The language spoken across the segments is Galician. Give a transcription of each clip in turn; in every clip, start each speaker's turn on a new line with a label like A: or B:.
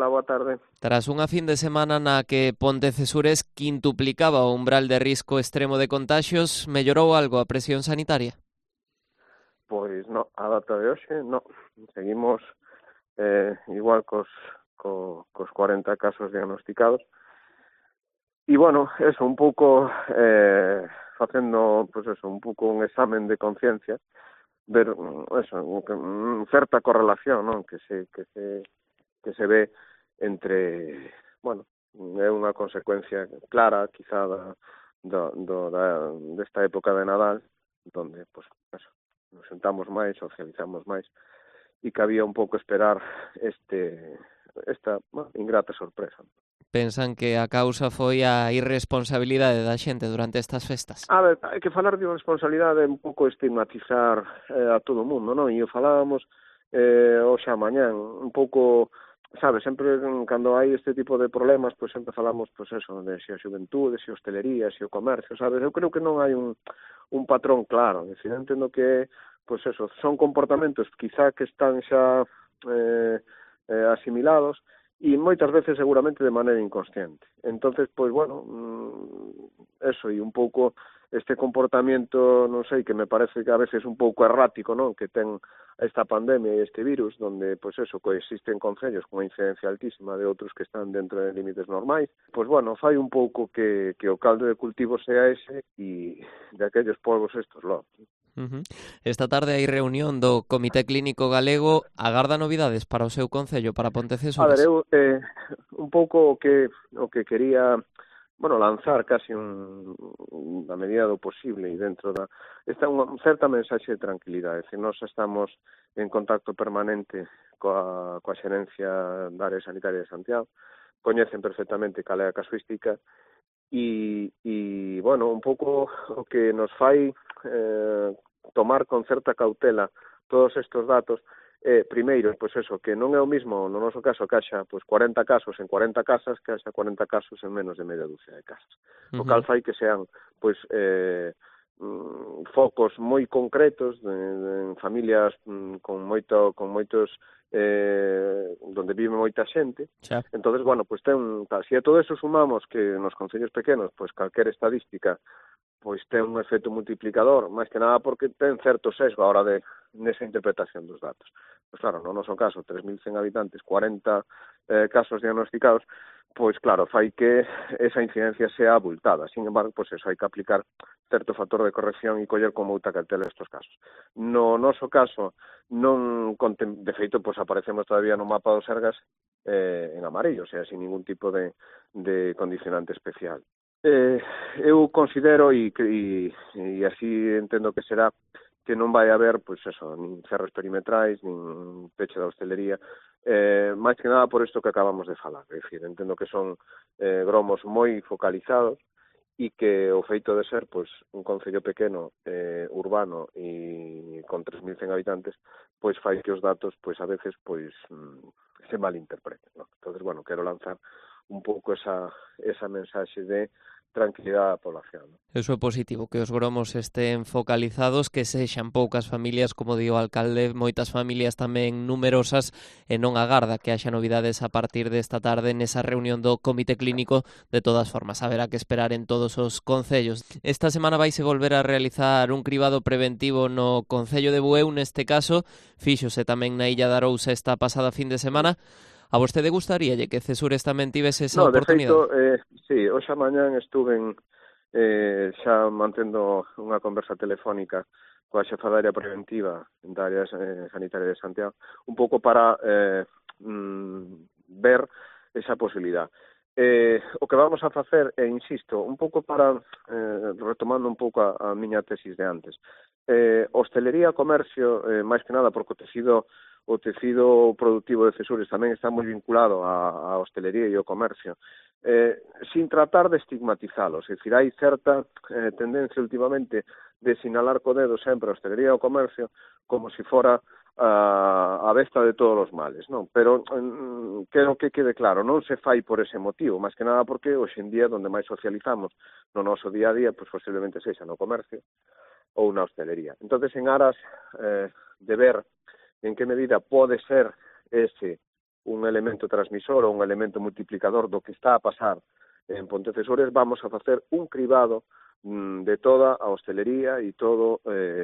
A: Hola, boa tarde.
B: Tras unha fin de semana na que Pontecesures quintuplicaba o umbral de risco extremo de contaxios, mellorou algo a presión sanitaria?
A: Pois non, a data de hoxe non. Seguimos igual cos 40 casos diagnosticados. E, bueno, eso, un pouco facendo, pues eso, un pouco un examen de conciencia, ver, eso, certa correlación, non? Que se ve entre, bueno, é unha consecuencia clara, quizá, desta época de Nadal, donde, pues, eso, nos sentamos máis, socializamos máis, e que había un pouco esperar esta ingrata sorpresa.
B: Pensan que a causa foi a irresponsabilidade da xente durante estas festas?
A: A ver, hai que falar de responsabilidade un pouco estigmatizar a todo o mundo, non? E o falábamos hoxe a mañán, un pouco, sabes, sempre cando hai este tipo de problemas, pois sempre falamos, pois eso, de se a xuventude, se a hostelería, se o comercio, sabes? Eu creo que non hai un patrón claro, é dicir, entendo que, pois eso, son comportamentos quizá que están xa asimilados, e moitas veces seguramente de maneira inconsciente. Entonces, pois, bueno, eso, e un pouco este comportamento, non sei, que me parece que a veces un pouco errático, non? Que ten esta pandemia e este virus, donde, pois eso, coexisten concellos con unha incidencia altísima de outros que están dentro de límites normais. Pois, bueno, fai un pouco que o caldo de cultivo sea ese e de aquellos polvos estos lodos.
B: Esta tarde hai reunión do Comité Clínico Galego. Agarda novidades para o seu concello, para
A: A ver,
B: Pontecesures?
A: eu un pouco o que quería, bueno, lanzar casi na medida do posible e dentro esta unha certa mensaxe de tranquilidade. É dicir, nós estamos en contacto permanente coa xerencia da área sanitaria de Santiago, coñecen perfectamente cal é a casuística e bueno, un pouco o que nos fai tomar con certa cautela todos estes datos. Primeiro, pois eso, que non é o mismo, no noso caso, que haxa pois 40 casos en 40 casas que haxa 40 casos en menos de media dúcia de casas. O cal fai que sean pois focos moi concretos de familias con moitos donde vive moita xente.
B: Xa.
A: Entonces, bueno, pois se a todo eso sumamos que nos concellos pequenos, pois calquera estadística pois ten un efecto multiplicador, máis que nada porque ten certo sesgo a hora de nesa interpretación dos datos. Pois claro, no noso caso, 3.100 habitantes, 40 casos diagnosticados, pois claro, fai que esa incidencia sea abultada. Sin embargo, pois eso, hai que aplicar certo factor de corrección e coller con moita cautela estes casos. No noso caso, non de feito, pois aparecemos todavía no mapa do Sergas en amarillo, o sea, sin ningún tipo de condicionante especial. Eu considero e así entendo que será que non vai haber, pois eso, nin cerros perimetrais, nin peche da hostelería, máis que nada por isto que acabamos de falar. É dicir, entendo que son gromos moi focalizados e que o feito de ser pois un concello pequeno, urbano e con 3.100 habitantes, pois fai que os datos pois a veces pois se malinterpreten, ¿no? Entonces, bueno, quero lanzar un pouco esa mensaxe de tranquilidade á población, ¿no?
B: Eso é positivo, que os gromos estén focalizados, que sexan poucas familias, como di o alcalde, moitas familias tamén numerosas, e non agarda que haxa novidades a partir desta tarde nesa reunión do Comité Clínico. De todas formas, haberá que esperar en todos os concellos. Esta semana vaise volver a realizar un cribado preventivo no concello de Bueu, neste caso, fíxose tamén na Illa de Arousa esta pasada fin de semana. A vostede gustaríalle que Cesures tamén tivese esa
A: No, de
B: oportunidade?
A: feito, sí, hoxe a mañán estuven xa mantendo unha conversa telefónica coa xefa da área preventiva da área sanitaria de Santiago, un pouco para ver esa posibilidad. O que vamos a facer, insisto, un pouco para, retomando un pouco a miña tesis de antes, hostelería, comercio, máis que nada porque o tecido productivo de Cesures tamén está moi vinculado á hostelería e ao comercio, sin tratar de estigmatizalos. É dicir, hai certa tendencia últimamente de sinalar co dedo sempre a hostelería e o comercio como se fora a besta de todos os males, non? Pero quero que quede claro, non se fai por ese motivo, máis que nada porque hoxe en día onde máis socializamos no noso día a día, pois posiblemente sexa no comercio ou na hostelería. Entonces, en aras de ver en que medida pode ser ese un elemento transmisor ou un elemento multiplicador do que está a pasar en Pontecesures, vamos a facer un cribado de toda a hostelería e todo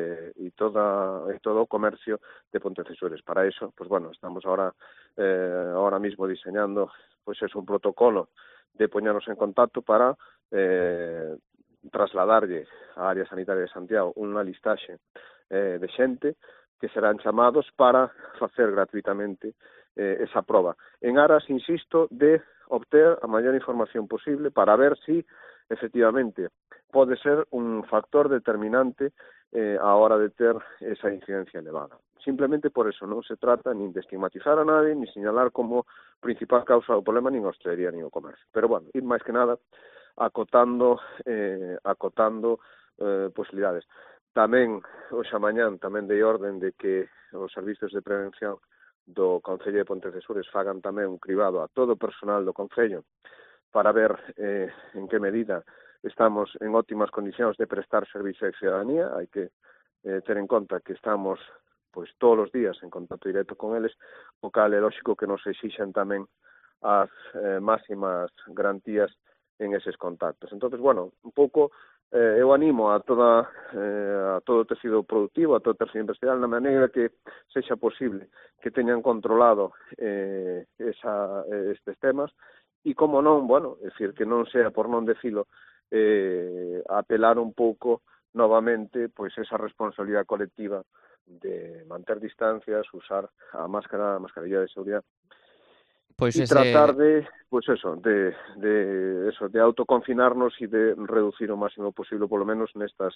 A: o comercio de Pontecesures. Para eso, pues bueno, estamos ahora mismo diseñando pues es un protocolo de poñernos en contacto para trasladarlle á área sanitaria de Santiago unha listaxe de xente que serán chamados para facer gratuitamente esa proba. En aras, insisto, de obter a maior información posible para ver si, efectivamente, pode ser un factor determinante a hora de ter esa incidencia elevada. Simplemente por eso non se trata nin de estigmatizar a nadie, ni señalar como principal causa do problema nin a hostelería nin o comercio. Pero, bueno, ir máis que nada acotando posibilidades. Tamén, hoxe a mañán, tamén dei orden de que os servizos de prevención do Concello de Pontecesures fagan tamén un cribado a todo o personal do Concello para ver en que medida estamos en óptimas condicións de prestar servicio á ciudadanía. Hai que ter en conta que estamos pois todos os días en contacto directo con eles, o cal é lógico que nos exixen tamén as máximas garantías en eses contactos. Entonces, bueno, un pouco eu animo a todo o tecido productivo, a todo o tecido empresarial, na maneira que sexa posible que teñan controlado estes temas e, como non, bueno, é dicir, que non sea, por non decilo, apelar un pouco novamente pois esa responsabilidade colectiva de manter distancias, usar a mascarilla de seguridade
B: Pois
A: e tratar de, pues eso, de autoconfinarnos e de reducir o máximo posible, polo menos nesta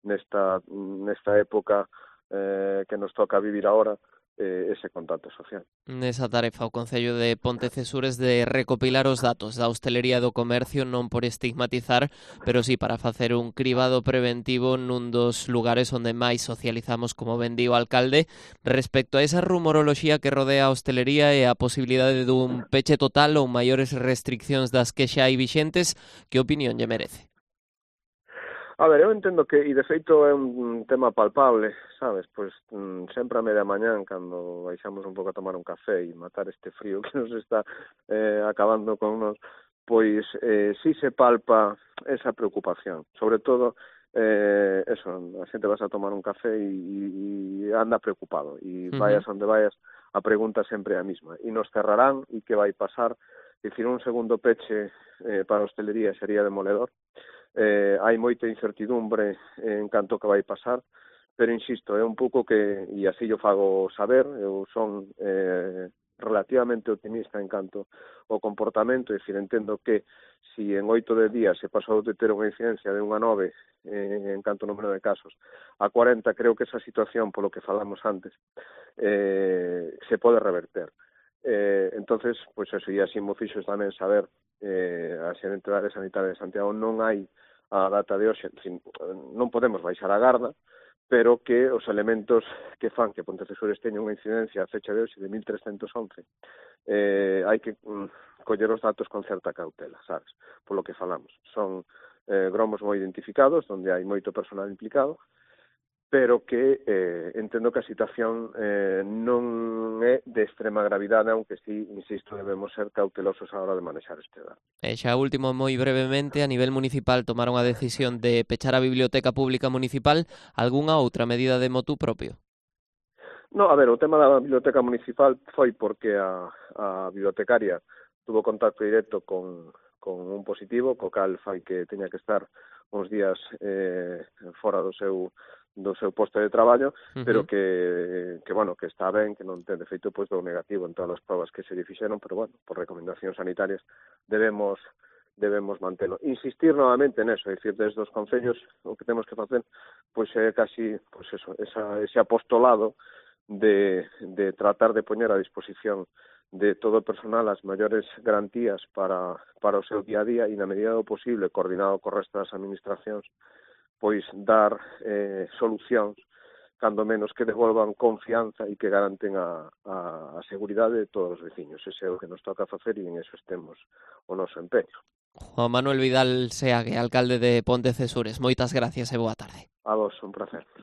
A: época que nos toca vivir ahora, ese contacto social.
B: Nesa tarefa o Concello de Pontecesures de recopilar os datos da hostelería e do comercio, non por estigmatizar, pero sí para facer un cribado preventivo nun dos lugares onde máis socializamos, como ben di o alcalde. Respecto a esa rumoroloxía que rodea a hostelería e a posibilidade dun peche total ou maiores restriccións das que xa hai vixentes, que opinión lle merece?
A: A ver, eu entendo que, e de feito é un tema palpable, sabes, pois sempre a media mañán, cando baixamos un pouco a tomar un café e matar este frío que nos está acabando con nos, pois sí se palpa esa preocupación, sobre todo eso, a xente vas a tomar un café e anda preocupado, e vayas onde vayas, a pregunta sempre é a mesma, e nos cerrarán, e que vai pasar? Dicir, un segundo peche para a hostelería sería demoledor. Hai moita incertidumbre en canto que vai pasar, pero insisto, é un pouco que, e así yo fago saber, eu son relativamente optimista en canto ao comportamento, é dicir, entendo que si en 8 de días se pasou de ter unha incidencia de 1 a 9 en canto ao número de casos a 40, creo que esa situación, polo que falamos antes, se pode reverter. Entonces, pois eso, e así mo fixo tamén saber a xerente da área sanitaria de Santiago, non hai a data de hoxe, non podemos baixar a garda, pero que os elementos que fan que Pontecesures teña unha incidencia a fecha de hoxe de 1311, hai que coller os datos con certa cautela, sabes, polo que falamos. Son gromos moi identificados, onde hai moito personal implicado, pero que entendo que a situación non é de extrema gravidade, aunque sí, insisto, debemos ser cautelosos a hora de manexar este dado.
B: E xa último, moi brevemente, a nivel municipal tomaron a decisión de pechar a Biblioteca Pública Municipal. Algunha outra medida de motu propio?
A: No, a ver, o tema da Biblioteca Municipal foi porque a bibliotecaria tuvo contacto directo con un positivo, co cal fai que teña que estar uns días fora do seu posto de traballo, pero que bueno, que está ben, que non ten defeito pois do negativo en todas as probas que se lle fixeron, pero bueno, por recomendacións sanitarias debemos mantelo. Insistir novamente neso, é dicir, desde os concellos o que temos que facer pois é casi pois eso, ese apostolado de tratar de poñer a disposición de todo o personal as maiores garantías para o seu día a día e, na medida do posible, coordinado co resto das administracións, pois dar solucións, cando menos que devolvan confianza e que garanten a seguridade de todos os veciños. Ese é o que nos toca facer e en eso estemos o noso empeño.
B: Juan Manuel Vidal Seague, alcalde de Pontecesures, moitas gracias e boa tarde.
A: A vos, un placer.